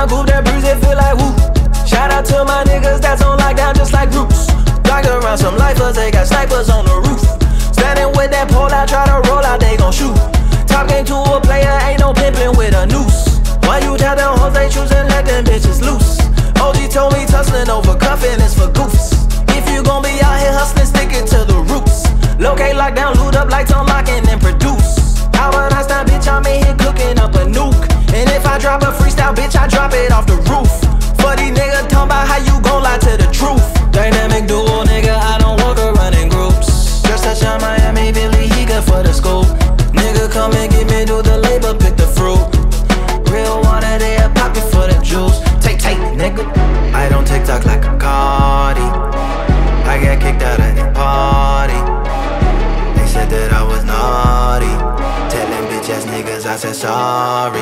my group, that breeze, it feel like woo. Shout out to my niggas that's on lockdown just like Roots. Blocked around some lifers, they got snipers on the roof. Standing with that pole, I try to roll out, they gon' shoot. Top game to a player, ain't no pimpin' with a noose. Why you tell them hoes they choose and let them bitches loose? OG told me tussling over cuffin' is for goofs. If you gon' be out here hustling, stick it to the roots. Locate, lock down, loot up, lights on lockin' and produce. Albert Einstein, bitch, I'm in here cooking up a nuke. And if I drop a freestyle, bitch, I drop it off the roof. For these niggas talking about how you gon' lie to the truth. Dynamic duo, nigga, I don't walk around in groups. Just touch on Miami, Billy, he good for the scoop. Nigga, come and get me, do the labor, pick the fruit. Real water, they a pocket for the juice. Take, nigga. I don't TikTok like a Cardi. I got kicked out of the party. They said that I was naughty. Telling bitch ass niggas I said sorry.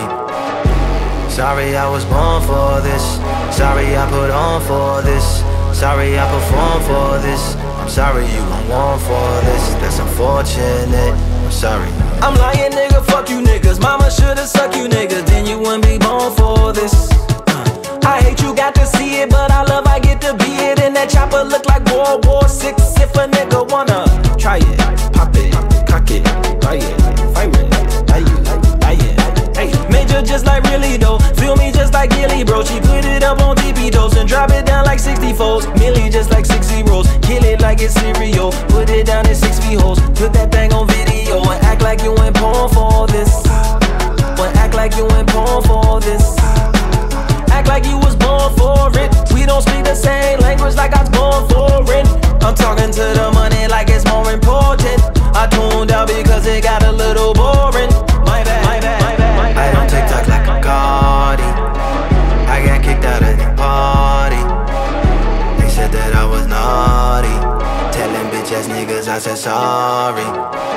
Sorry I was born for this. Sorry I put on for this. Sorry I perform for this. I'm sorry you gon' want for this. That's unfortunate. I'm sorry. I'm lying, nigga, fuck you niggas. Mama shoulda sucked you niggas, then you wouldn't be born for this. I hate you got to see it, but I love I get to be it. And that chopper look like World War VI. If a nigga wanna try it, pop it, cock it, buy it, fire it, buy it. Hey, major just like really though. Feel me just like Gilly, bro. She put it up on DP dose and drop it down like 60 folds. Millie just like 6 zeros. Kill it like it's cereal. Put it down in 6 feet holes. Put that thing on video and act like you went porn for this. But act like you went porn for this. Act like you was born for it. We don't speak the same language like I was born for it. I'm talking to the money like it's more important. I tuned out because it got a little boring. My bad. I don't TikTok like a Cardi. I got kicked out of the party. They said that I was naughty. Telling bitch ass niggas I said sorry.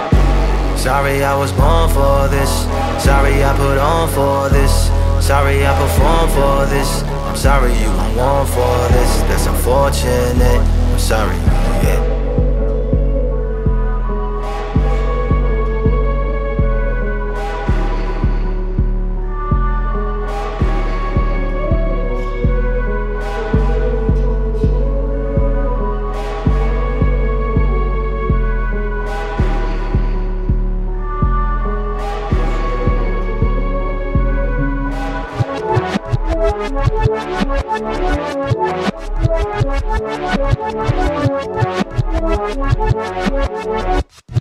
Sorry I was born for this. Sorry I put on for this. Sorry I perform for this. I'm sorry you gon' want for this. That's unfortunate. I'm sorry, yeah. We'll be right back.